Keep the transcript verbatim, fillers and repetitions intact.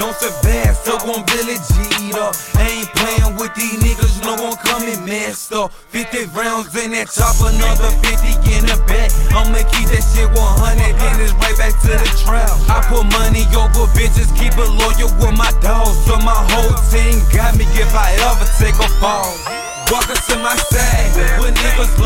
don't survive, so gon' Billy G'd up. Ain't playing with these niggas, no one coming messed up. fifty rounds in that chopper, another fifty in the back. I'ma keep that shit one hundred, then it's right back to the trap. I put money over bitches, keep it loyal with my dogs. So my whole team got me if I ever take a fall. Walk up to my side, with niggas